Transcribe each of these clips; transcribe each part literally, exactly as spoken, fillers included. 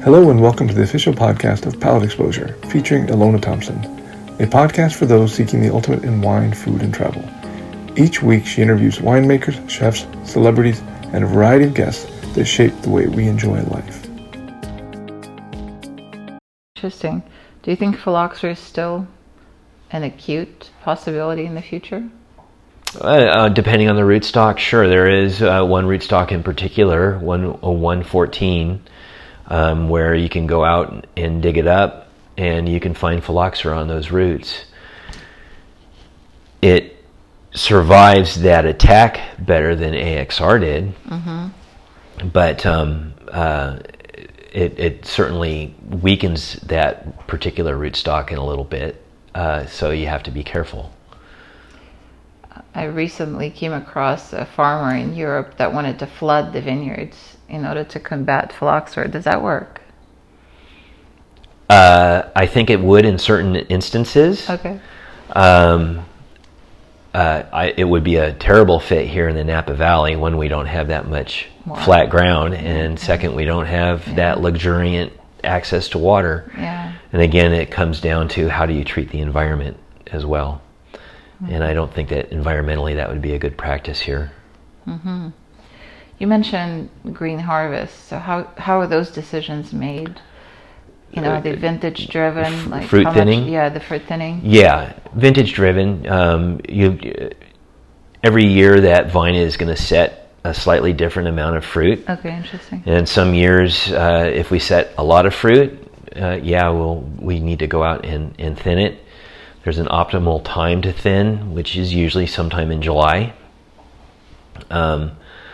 Hello and welcome to the official podcast of Palate Exposure, featuring Ilona Thompson, a podcast for those seeking the ultimate in wine, food, and travel. Each week she interviews winemakers, chefs, celebrities, and a variety of guests that shape the way we enjoy life. Interesting. Do you think phylloxera is still an acute possibility in the future? Uh, uh, depending on the rootstock, sure. There is uh, one rootstock in particular, one a one fourteen, um, where you can go out and dig it up, and you can find phylloxera on those roots. It survives that attack better than A X R did, mm-hmm. but um, uh, it, it certainly weakens that particular rootstock in a little bit. Uh, so you have to be careful. I recently came across a farmer in Europe that wanted to flood the vineyards in order to combat phylloxera. Does that work? Uh, I think it would in certain instances. Okay. Um, uh, I, it would be a terrible fit here in the Napa Valley when we don't have that much wow. flat ground, and second, we don't have yeah. that luxuriant access to water. Yeah. And again, it comes down to how do you treat the environment as well. Mm-hmm. And I don't think that environmentally that would be a good practice here. Mm-hmm. You mentioned green harvest. So how how are those decisions made? You know, are they vintage driven? Like fruit thinning? Much, yeah, the fruit thinning. Yeah, vintage driven. Um, you every year that vine is going to set a slightly different amount of fruit. Okay, interesting. And some years, uh, if we set a lot of fruit, uh, yeah, we'll we need to go out and, and thin it. There's an optimal time to thin, which is usually sometime in July. Um,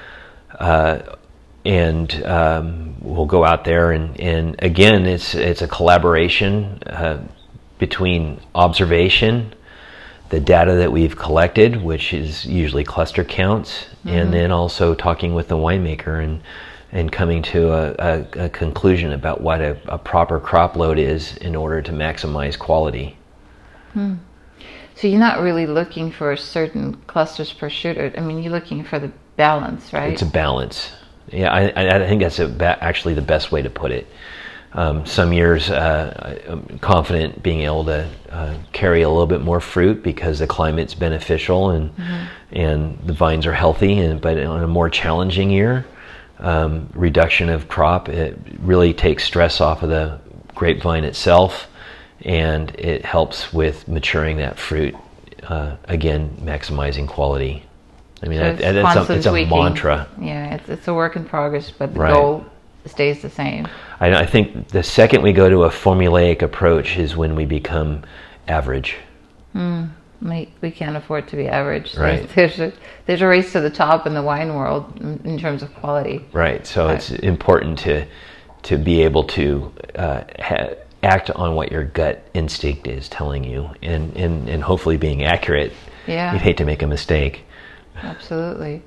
uh, and um, we'll go out there, and, and again, it's it's a collaboration uh, between observation, the data that we've collected, which is usually cluster counts, mm-hmm. and then also talking with the winemaker and and coming to a, a, a conclusion about what a, a proper crop load is in order to maximize quality. Hmm. So you're not really looking for certain clusters per shooter. I mean, you're looking for the balance, right? It's a balance. Yeah, I, I think that's a ba- actually the best way to put it. Um, some years, uh, I'm confident being able to uh, carry a little bit more fruit because the climate's beneficial and mm-hmm. and the vines are healthy. And but on a more challenging year, um, reduction of crop, it really takes stress off of the grapevine itself. And it helps with maturing that fruit, uh, again, maximizing quality. I mean, so that, that's a, it's a mantra. Yeah, it's it's a work in progress, but the right. goal stays the same. I, I think the second we go to a formulaic approach is when we become average. Mm, we, we can't afford to be average. Right. There's, there's, a, there's a race to the top in the wine world in, in terms of quality. Right, so right. it's important to, to be able to uh, ha- act on what your gut instinct is telling you, and, and, and hopefully being accurate. Yeah. You'd hate to make a mistake. Absolutely.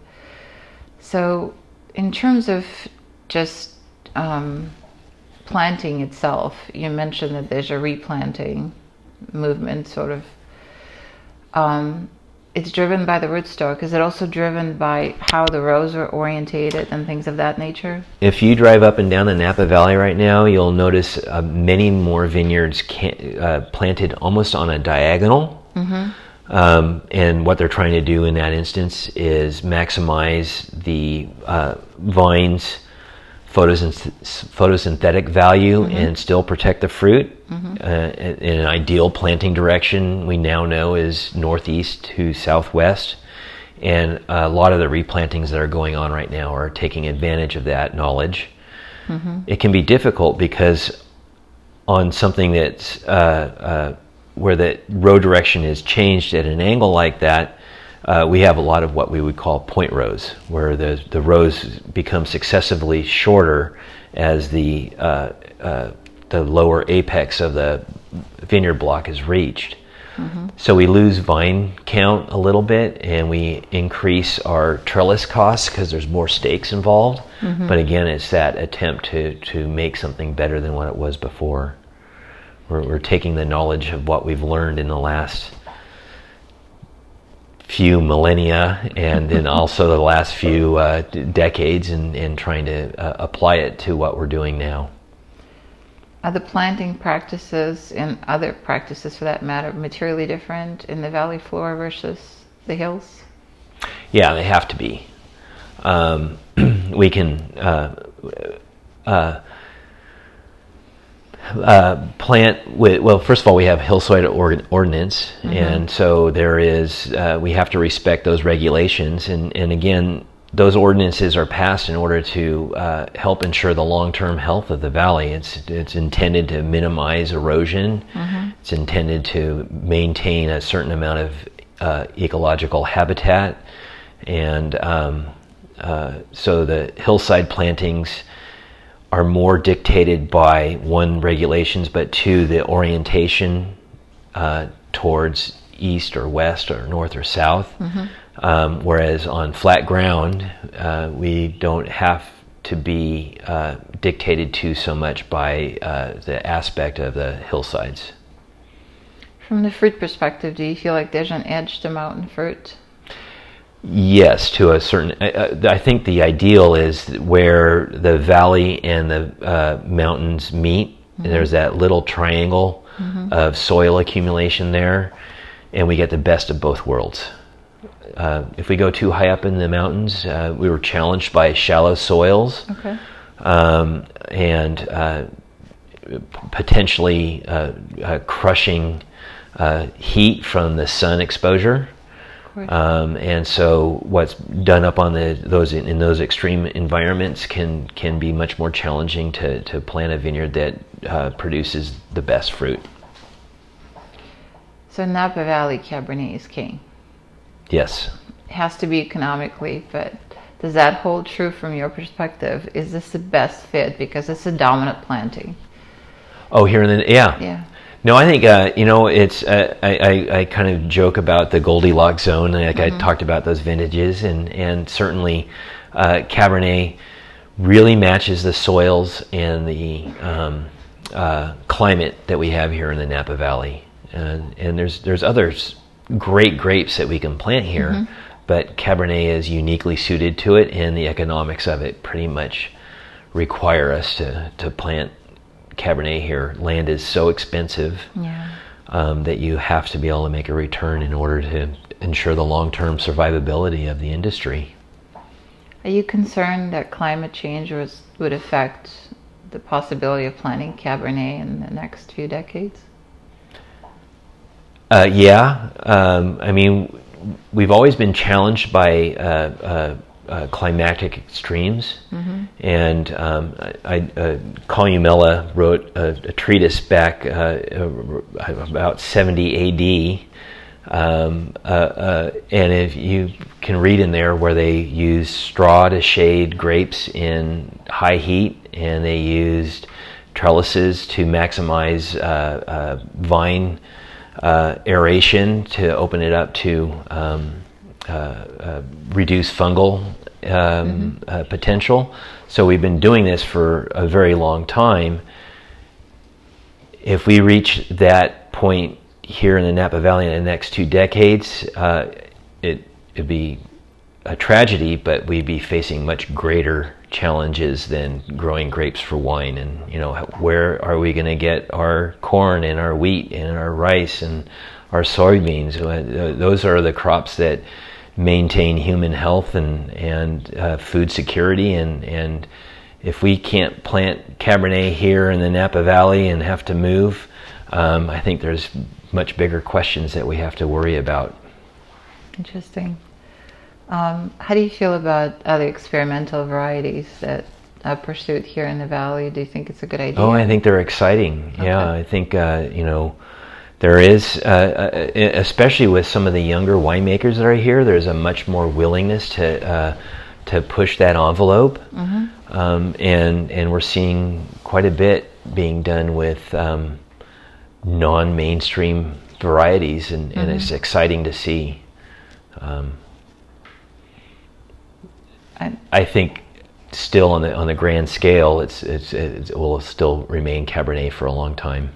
So in terms of just um, planting itself, you mentioned that there's a replanting movement, sort of. Um, it's driven by the rootstock. Is it also driven by how the rows are orientated and things of that nature? If you drive up and down the Napa Valley right now, you'll notice uh, many more vineyards can, uh, planted almost on a diagonal. Mm-hmm. Um, and what they're trying to do in that instance is maximize the uh, vine's photosynth- photosynthetic value mm-hmm. and still protect the fruit. Mm-hmm. Uh, in an ideal planting direction, we now know is northeast to southwest. And a lot of the replantings that are going on right now are taking advantage of that knowledge. Mm-hmm. It can be difficult because on something that's uh, uh, where the row direction is changed at an angle like that, uh, we have a lot of what we would call point rows, where the the rows become successively shorter as the uh, uh, the lower apex of the vineyard block is reached. Mm-hmm. So we lose vine count a little bit, and we increase our trellis costs because there's more stakes involved. Mm-hmm. But again, it's that attempt to to make something better than what it was before. We're, we're taking the knowledge of what we've learned in the last few millennia, and then also the last few uh, d- decades, and, and trying to uh, apply it to what we're doing now. Are the planting practices and other practices, for that matter, materially different in the valley floor versus the hills? Yeah, they have to be. Um, we can uh, uh, uh, plant with, well, first of all, we have hillside or- ordinance, mm-hmm. and so there is, uh, we have to respect those regulations, and, and again, those ordinances are passed in order to uh, help ensure the long-term health of the valley. It's it's intended to minimize erosion. Mm-hmm. It's intended to maintain a certain amount of uh, ecological habitat, and um, uh, so the hillside plantings are more dictated by, one, regulations, but two, the orientation uh, towards east or west or north or south. Mm-hmm. Um, whereas on flat ground, uh, we don't have to be uh, dictated to so much by uh, the aspect of the hillsides. From the fruit perspective, do you feel like there's an edge to mountain fruit? Yes, to a certain. Uh, I think the ideal is where the valley and the uh, mountains meet. Mm-hmm. There's that little triangle mm-hmm. of soil accumulation there, and we get the best of both worlds. Uh, if we go too high up in the mountains, uh, we were challenged by shallow soils, okay. um, and uh, potentially uh, uh, crushing uh, heat from the sun exposure. Um, and so, what's done up on the those in, in those extreme environments can can be much more challenging to, to plant a vineyard that uh, produces the best fruit. So, Napa Valley Cabernet is king. Yes. It has to be economically, but does that hold true from your perspective? Is this the best fit because it's a dominant planting? Oh, here in the yeah. Yeah. No, I think uh, you know it's. Uh, I, I I kind of joke about the Goldilocks zone, like mm-hmm. I talked about those vintages, and and certainly uh, Cabernet really matches the soils and the um, uh, climate that we have here in the Napa Valley, and and there's there's others. Great grapes that we can plant here, mm-hmm. but Cabernet is uniquely suited to it, and the economics of it pretty much require us to, to plant Cabernet here. Land is so expensive yeah. um, that you have to be able to make a return in order to ensure the long-term survivability of the industry. Are you concerned that climate change was, would affect the possibility of planting Cabernet in the next few decades? Uh, yeah, um, I mean, we've always been challenged by uh, uh, uh, climatic extremes, mm-hmm. and um, I, uh, Columella wrote a, a treatise back uh, about seventy A D, um, uh, uh, and if you can read in there where they used straw to shade grapes in high heat, and they used trellises to maximize uh, uh, vine Uh, aeration to open it up to um, uh, uh, reduce fungal um, mm-hmm. uh, potential. So we've been doing this for a very long time. If we reach that point here in the Napa Valley in the next two decades, uh, it, it'd be a tragedy, but we'd be facing much greater challenges than growing grapes for wine. And you know, where are we going to get our corn and our wheat and our rice and our soybeans? Those are the crops that maintain human health and and uh, food security. And and if we can't plant Cabernet here in the Napa Valley and have to move, um, I think there's much bigger questions that we have to worry about. Interesting. Um, how do you feel about other experimental varieties that are pursued here in the valley? Do you think it's a good idea? Oh, I think they're exciting. Okay. Yeah, I think uh, you know there is, uh, especially with some of the younger winemakers that are here. There's a much more willingness to uh, to push that envelope, mm-hmm. um, and and we're seeing quite a bit being done with um, non-mainstream varieties, and, mm-hmm. and it's exciting to see. Um, I think still on the on the grand scale, it's, it's it's it will still remain Cabernet for a long time.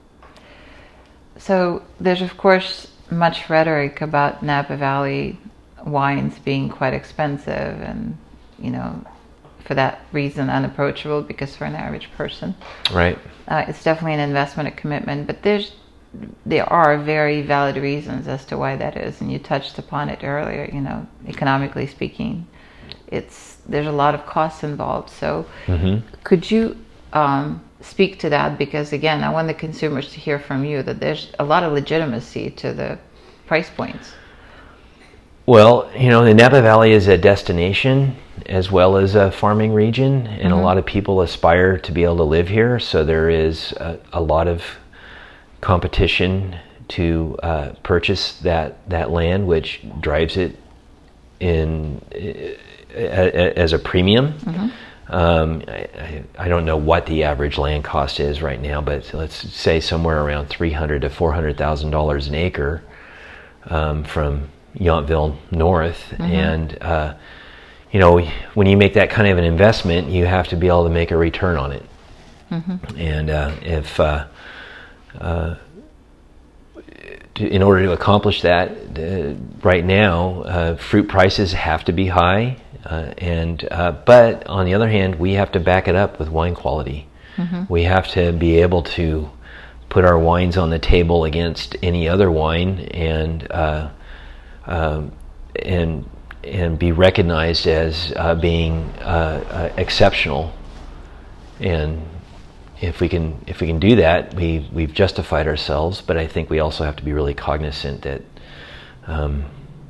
So there's of course much rhetoric about Napa Valley wines being quite expensive, and you know for that reason unapproachable, because for an average person, Right. uh, it's definitely an investment, a commitment. But there's there are very valid reasons as to why that is, and you touched upon it earlier. You know, economically speaking, it's there's a lot of costs involved. So, Mm-hmm. could you um, speak to that? Because again, I want the consumers to hear from you that there's a lot of legitimacy to the price points. Well, you know, the Napa Valley is a destination as well as a farming region, and Mm-hmm. a lot of people aspire to be able to live here. So there is a, a lot of competition to uh, purchase that, that land, which drives it in uh, as a premium. Mm-hmm. Um, I, I, I don't know what the average land cost is right now, but let's say somewhere around three hundred to four hundred thousand dollars an acre um, from Yountville north. Mm-hmm. And uh, you know, when you make that kind of an investment, you have to be able to make a return on it. Mm-hmm. And uh, if uh, uh, to, in order to accomplish that, uh, right now, uh, fruit prices have to be high. Uh, and uh, but on the other hand, we have to back it up with wine quality. Mm-hmm. We have to be able to put our wines on the table against any other wine, and uh, um, and and be recognized as uh, being uh, uh, exceptional. And if we can if we can do that, we we've justified ourselves. But I think we also have to be really cognizant that. Um,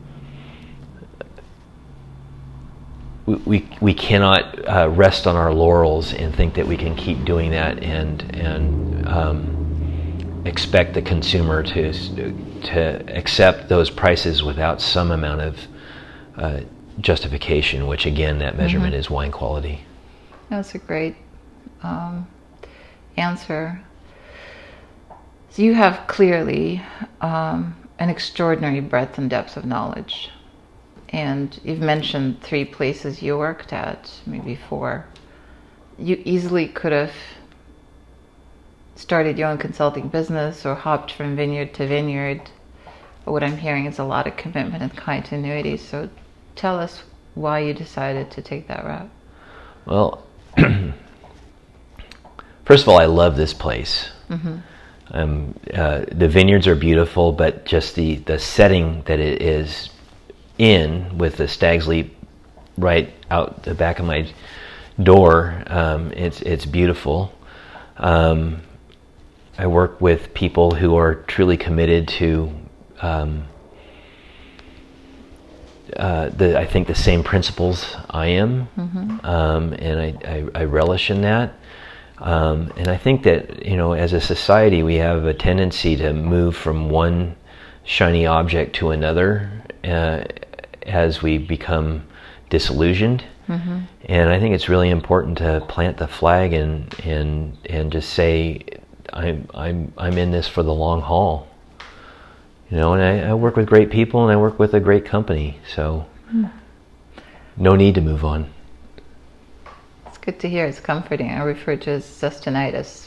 We, we cannot uh, rest on our laurels and think that we can keep doing that and and um, expect the consumer to to accept those prices without some amount of uh, justification. Which again, that measurement mm-hmm. is wine quality. That's a great um, answer. So you have clearly um, an extraordinary breadth and depth of knowledge. And you've mentioned three places you worked at, maybe four. You easily could have started your own consulting business or hopped from vineyard to vineyard. But what I'm hearing is a lot of commitment and continuity. So tell us why you decided to take that route. Well, first of all, I love this place. Mm-hmm. Um, uh, the vineyards are beautiful, but just the, the setting that it is in, with the Stag's Leap right out the back of my door, um, it's it's beautiful. Um, I work with people who are truly committed to um, uh, the I think the same principles I am, mm-hmm. um, and I, I, I relish in that. Um, and I think that, you know, as a society, we have a tendency to move from one shiny object to another uh, as we become disillusioned. Mm-hmm. And I think it's really important to plant the flag and and and just say, I'm I'm I'm in this for the long haul. You know, and I, I work with great people and I work with a great company, so mm. no need to move on. It's good to hear. It's comforting. I refer to it as sustenitis.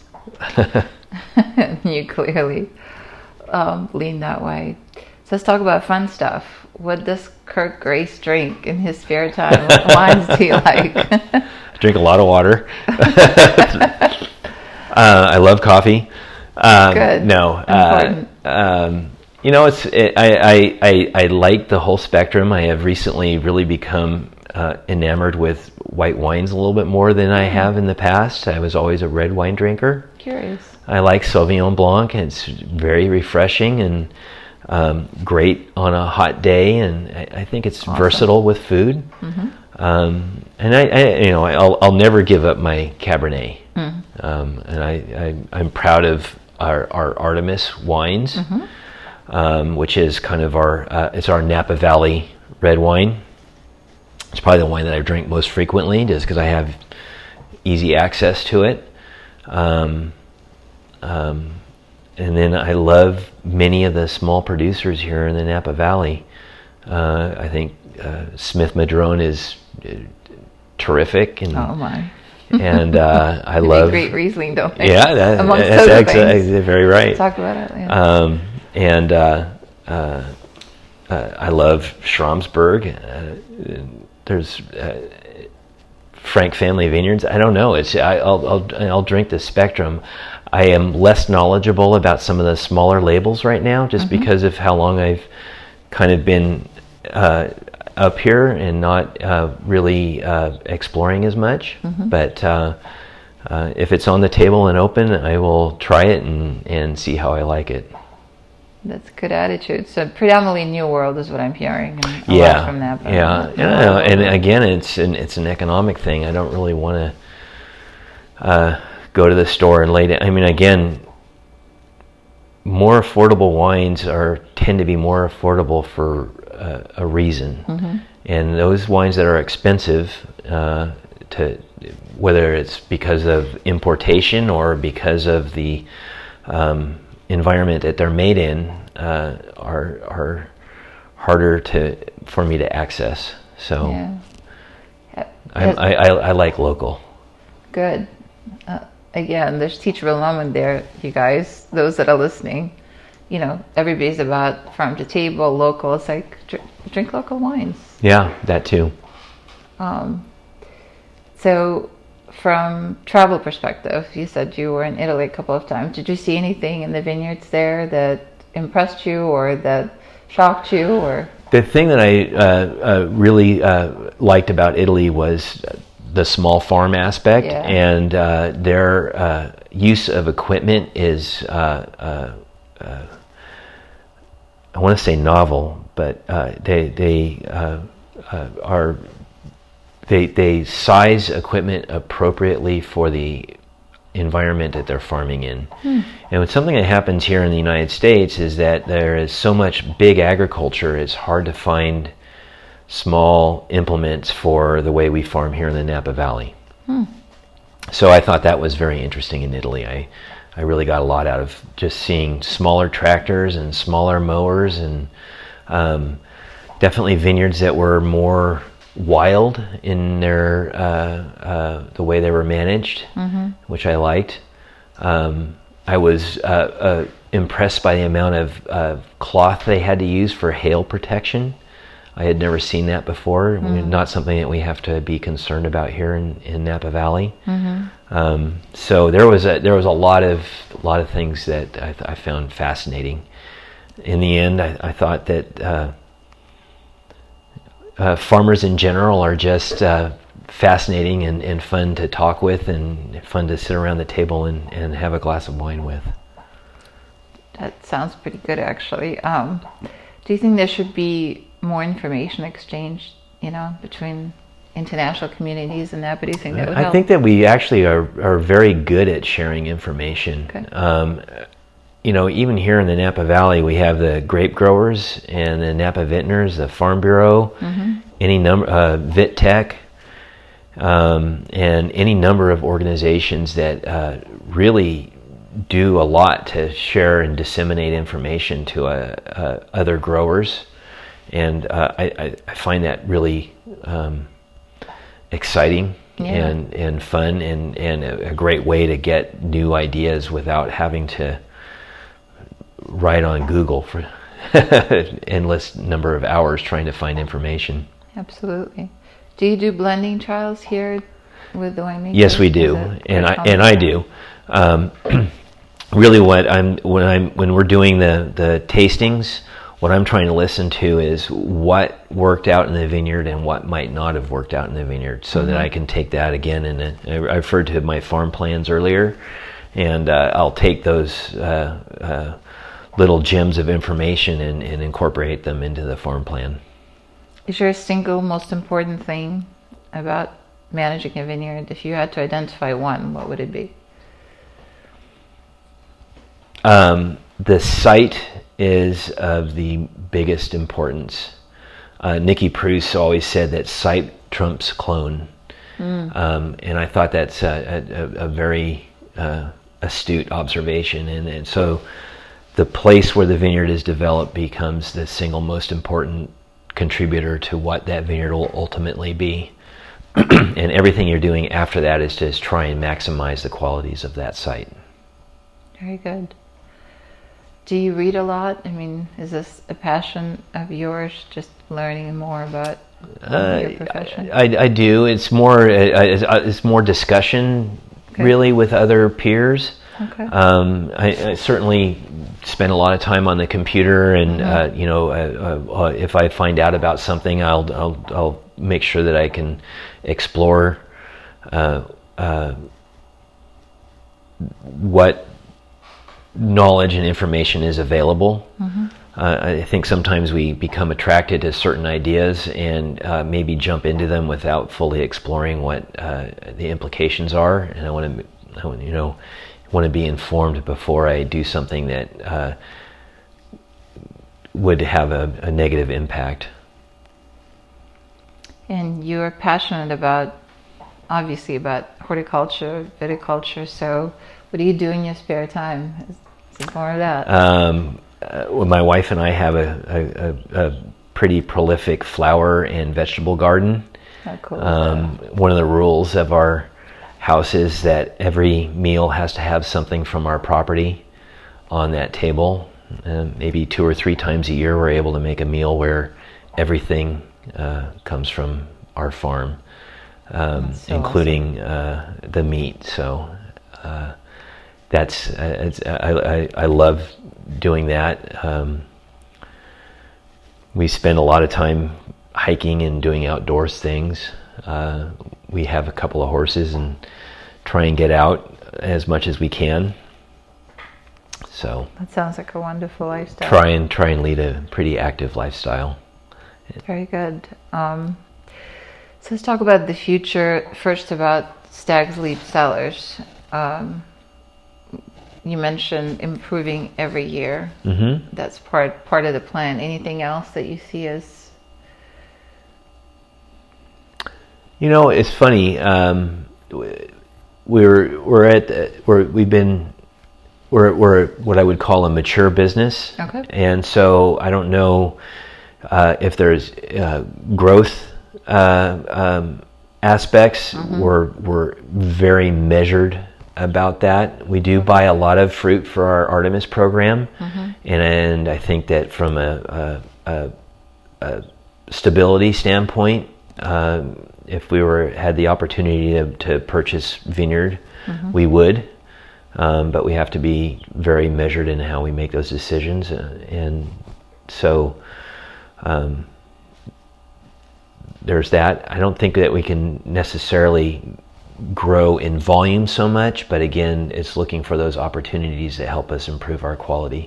You clearly um, lean that way. So let's talk about fun stuff. What does Kirk Grace drink in his spare time? What wines do you like? I drink a lot of water. uh, I love coffee. Um, Good. No. Uh, um, you know, it's it, I, I, I, I like the whole spectrum. I have recently really become uh, enamored with white wines a little bit more than I have in the past. I was always a red wine drinker. Curious. I like Sauvignon Blanc. It's very refreshing and Um, great on a hot day, and I, I think it's awesome. Versatile with food. Mm-hmm. Um, and I, I, you know, I'll, I'll never give up my Cabernet. Mm. Um, and I, I, I'm proud of our, our Artemis wines, mm-hmm. um, which is kind of our, uh, it's our Napa Valley red wine. It's probably the wine that I drink most frequently, just because I have easy access to it. Um, um, And then I love many of the small producers here in the Napa Valley. Uh, I think uh, Smith Madrone is uh, terrific, and oh my, and uh, I they love make great Riesling, don't they? Yeah, that, amongst that's other ex- things. ex- very right. Talk about it. Yeah. Um, and uh, uh, uh, I love Schramsberg. Uh, there's uh, Frank Family Vineyards. I don't know. It's I, I'll, I'll I'll drink the spectrum. I am less knowledgeable about some of the smaller labels right now, just mm-hmm. because of how long I've kind of been uh, up here and not uh, really uh, exploring as much. Mm-hmm. But uh, uh, if it's on the table and open, I will try it and, and see how I like it. That's a good attitude. So predominantly New World is what I'm hearing. And a yeah, lot from that, yeah, yeah. And again, it's an it's an economic thing. I don't really want to uh, go to the store and lay down. I mean, again, more affordable wines are tend to be more affordable for uh, a reason. Mm-hmm. And those wines that are expensive, uh, to whether it's because of importation or because of the um, environment that they're made in, uh, are are harder to for me to access. So yeah. I, I, I I like local. Good. Uh, again, there's teachable moment there, you guys. Those that are listening, you know, everybody's about farm to table, local. It's like drink, drink local wines. Yeah, that too. Um. So, from travel perspective, you said you were in Italy a couple of times. Did you see anything in the vineyards there that impressed you or that shocked you? Or the thing that I uh, uh, really uh, liked about Italy was the small farm aspect, yeah. and uh, their uh, use of equipment is, uh, uh, uh, I want to say novel, but uh, they they uh, uh, are. They they size equipment appropriately for the environment that they're farming in. Hmm. And with something that happens here in the United States is that there is so much big agriculture, it's hard to find small implements for the way we farm here in the Napa Valley. Hmm. So I thought that was very interesting in Italy. I, I really got a lot out of just seeing smaller tractors and smaller mowers, and um, definitely vineyards that were more wild in their uh, uh, the way they were managed, mm-hmm. which I liked. Um, I was uh, uh, impressed by the amount of uh, cloth they had to use for hail protection. I had never seen that before. Mm-hmm. Not something that we have to be concerned about here in, in Napa Valley. Mm-hmm. Um, so there was a there was a lot of a lot of things that I, th- I found fascinating. In the end, I, I thought that. Uh, Uh, farmers in general are just uh, fascinating and, and fun to talk with, and fun to sit around the table and, and have a glass of wine with. That sounds pretty good, actually. Um, do you think there should be more information exchanged, you know, between international communities and that? But do you think that would I help? think that we actually are, are very good at sharing information. Okay. Um, you know, even here in the Napa Valley, we have the grape growers and the Napa Vintners, the Farm Bureau, mm-hmm. any number, uh, VitTech, um, and any number of organizations that uh, really do a lot to share and disseminate information to uh, uh, other growers, and uh, I, I find that really um, exciting. Yeah. and and fun, and and a great way to get new ideas without having to write on Google for endless number of hours trying to find information. Absolutely. Do you do blending trials here with the winemakers? Yes, we do, and I and I do. Um, really, what I'm when I'm when we're doing the the tastings, what I'm trying to listen to is what worked out in the vineyard and what might not have worked out in the vineyard, so mm-hmm. that I can take that again. And I, I referred to my farm plans earlier, and uh, I'll take those uh, uh, little gems of information and, and incorporate them into the farm plan. Is there a single most important thing about managing a vineyard? If you had to identify one, what would it be? Um, the site is of the biggest importance. Uh, Nicky Pruss always said that site trumps clone. Mm. Um, and I thought that's a, a, a very uh, astute observation. And, and so the place where the vineyard is developed becomes the single most important contributor to what that vineyard will ultimately be. And everything you're doing after that is to try and maximize the qualities of that site. Very good. Do you read a lot? I mean, is this a passion of yours, just learning more about uh, your profession? I, I do. It's more uh, it's more discussion, okay. really, with other peers. Okay. Um, I, I certainly spend a lot of time on the computer, and Mm-hmm. uh, you know, uh, uh, if I find out about something, I'll I'll, I'll make sure that I can explore uh, uh, what knowledge and information is available. Mm-hmm. Uh, I think sometimes we become attracted to certain ideas and uh, maybe jump into them without fully exploring what uh, the implications are. And I want to, I want, you know, want to be informed before I do something that uh, would have a, a negative impact. And you're passionate about, obviously, about horticulture, viticulture. So, what do you do in your spare time? Is, is it more of that? Um, uh, well, my wife and I have a, a, a, a pretty prolific flower and vegetable garden. How cool. Um, one of the rules of our house is that every meal has to have something from our property on that table. Uh, maybe two or three times a year, we're able to make a meal where everything uh, comes from our farm, um, so including uh, the meat. So uh, that's uh, it's, I, I, I love doing that. Um, we spend a lot of time hiking and doing outdoors things. Uh, we have a couple of horses and try and get out as much as we can. So that sounds like a wonderful lifestyle. Try and try and lead a pretty active lifestyle. Very good. Um, so let's talk about the future. First, about Stag's Leap Cellars. Um, you mentioned improving every year. Mm-hmm. That's part part of the plan. Anything else that you see as? You know, it's funny. Um, we're we're at the, we're we've been we're we're what I would call a mature business. Okay. And so I don't know uh, if there's uh, growth uh, um, aspects. Mm-hmm. We're we're very measured about that. We do buy a lot of fruit for our Artemis program, mm-hmm. and and I think that from a, a, a, a stability standpoint. Um, if we were had the opportunity to, to purchase vineyard, mm-hmm. we would, um, but we have to be very measured in how we make those decisions, uh, and so um, there's that. I don't think that we can necessarily grow in volume so much, but again, it's looking for those opportunities that help us improve our quality.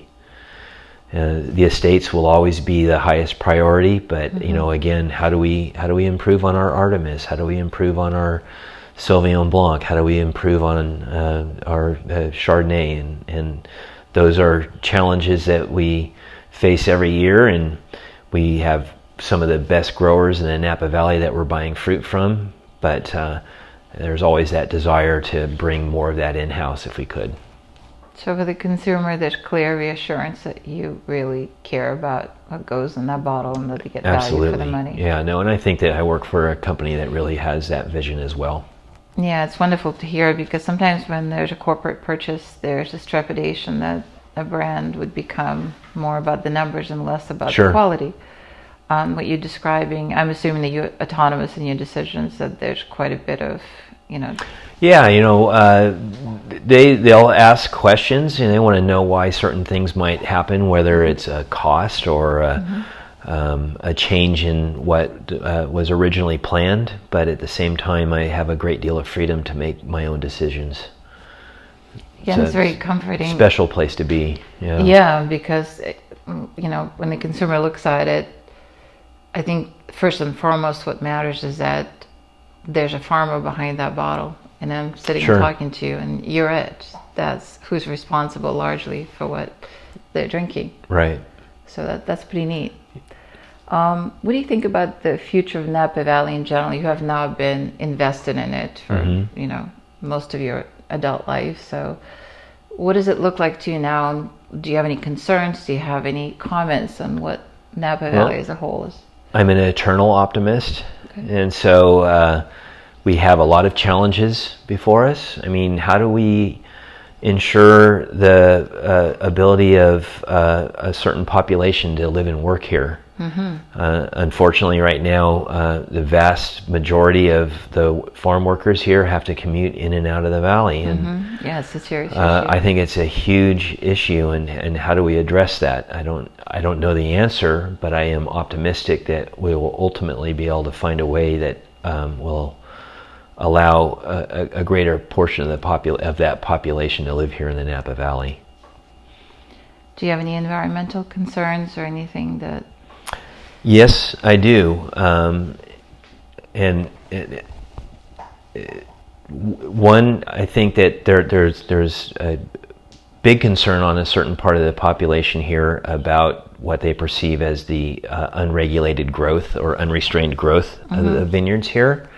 Uh, the estates will always be the highest priority, but mm-hmm. you know, again, how do we how do we improve on our Artemis? How do we improve on our Sauvignon Blanc? How do we improve on uh, our uh, Chardonnay? And and those are challenges that we face every year. And we have some of the best growers in the Napa Valley that we're buying fruit from, but uh, there's always that desire to bring more of that in-house if we could. So for the consumer, there's clear reassurance that you really care about what goes in that bottle and that they get Absolutely. value for the money. Yeah, no, and I think that I work for a company that really has that vision as well. Yeah, it's wonderful to hear, because sometimes when there's a corporate purchase, there's this trepidation that a brand would become more about the numbers and less about Sure. the quality. Um, what you're describing, I'm assuming that you're autonomous in your decisions, that there's quite a bit of, you know... Yeah, you know, uh, they, they'll ask questions and they want to know why certain things might happen, whether it's a cost or a, mm-hmm. um, a change in what uh, was originally planned. But at the same time, I have a great deal of freedom to make my own decisions. Yeah, So it's very comforting. Special place to be. Yeah, yeah, because, you know, when the consumer looks at it, I think first and foremost what matters is that there's a farmer behind that bottle. And I'm sitting Sure. and talking to you, and you're it. That's who's responsible largely for what they're drinking. Right. So that that's pretty neat. Um, what do you think about the future of Napa Valley in general? You have now been invested in it for mm-hmm. you know most of your adult life. So what does it look like to you now? Do you have any concerns? Do you have any comments on what Napa Valley well, as a whole is? I'm an eternal optimist, okay. and so. Uh, We have a lot of challenges before us. I mean, how do we ensure the uh, ability of uh, a certain population to live and work here. Mm-hmm. Uh, unfortunately, right now, uh, the vast majority of the farm workers here have to commute in and out of the valley, and mm-hmm. yes, it's a serious uh, issue. I think it's a huge issue, and, and how do we address that? I don't I don't know the answer, but I am optimistic that we will ultimately be able to find a way that um, will allow a, a greater portion of the popul- of that population to live here in the Napa Valley. Do you have any environmental concerns or anything that? Yes, I do. Um, and it, it, one, I think that there, there's there's a big concern on a certain part of the population here about what they perceive as the uh, unregulated growth or unrestrained growth mm-hmm. of the vineyards here.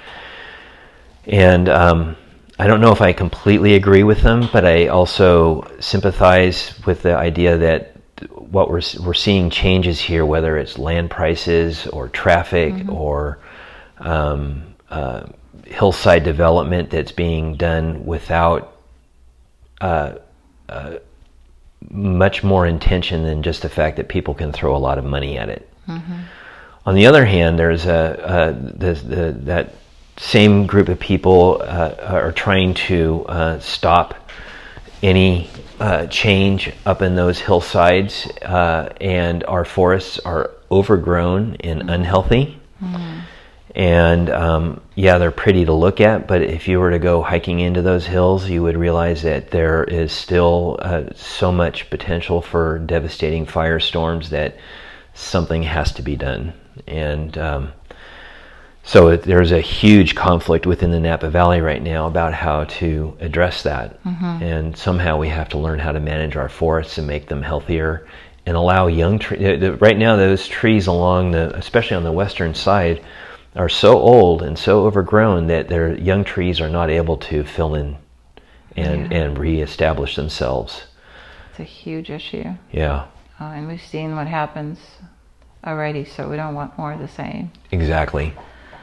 And um, I don't know if I completely agree with them, but I also sympathize with the idea that what we're we're seeing changes here, whether it's land prices or traffic mm-hmm. or um, uh, hillside development that's being done without uh, uh, much more intention than just the fact that people can throw a lot of money at it. Mm-hmm. On the other hand, there's a, a the, the, that same group of people uh, are trying to uh, stop any uh, change up in those hillsides, uh, and our forests are overgrown and unhealthy. Mm. And um, yeah, they're pretty to look at, but if you were to go hiking into those hills, you would realize that there is still uh, so much potential for devastating firestorms that something has to be done. And um, so there's a huge conflict within the Napa Valley right now about how to address that. Mm-hmm. And somehow we have to learn how to manage our forests and make them healthier and allow young trees. Right now, those trees along the, especially on the western side, are so old and so overgrown that their young trees are not able to fill in and, yeah. and reestablish themselves. It's a huge issue. Yeah. Uh, and we've seen what happens already, so we don't want more of the same. Exactly.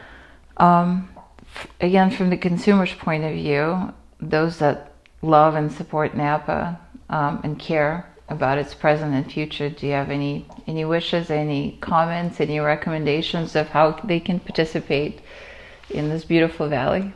Um, f- again, from the consumer's point of view, those that love and support Napa um, and care about its present and future, do you have any any wishes, any comments, any recommendations of how they can participate in this beautiful valley?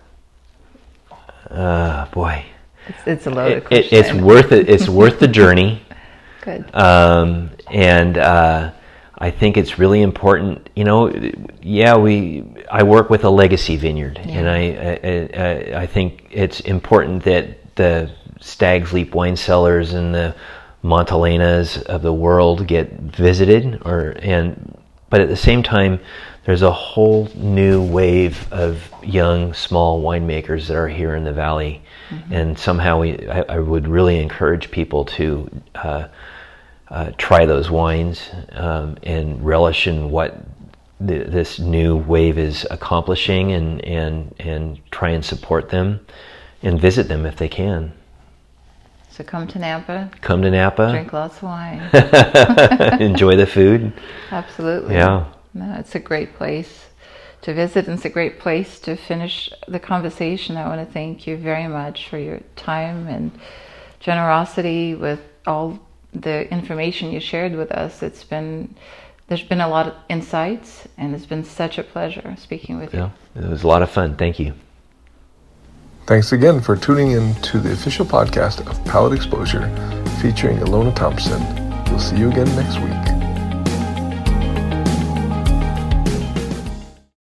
Uh, boy, it's, it's a loaded it, question. It, it's worth it. It's worth the journey. Good. Um, and uh, I think it's really important. You know, yeah, we. I work with a legacy vineyard, yeah. and I, I, I I think it's important that the Stag's Leap wine cellars and the Montelenas of the world get visited, or and but at the same time, there's a whole new wave of young, small winemakers that are here in the valley, mm-hmm. and somehow we, I, I would really encourage people to uh, uh, try those wines um, and relish in what the, this new wave is accomplishing, and and and try and support them, and visit them if they can. So come to Napa. Come to Napa. Drink lots of wine. Enjoy the food. Absolutely. Yeah. No, it's a great place to visit, and it's a great place to finish the conversation. I want to thank you very much for your time and generosity with all the information you shared with us. It's been, there's been a lot of insights, and it's been such a pleasure speaking with yeah, you. It was a lot of fun. Thank you. Thanks again for tuning in to the official podcast of Palate Exposure featuring Ilona Thompson. We'll see you again next week.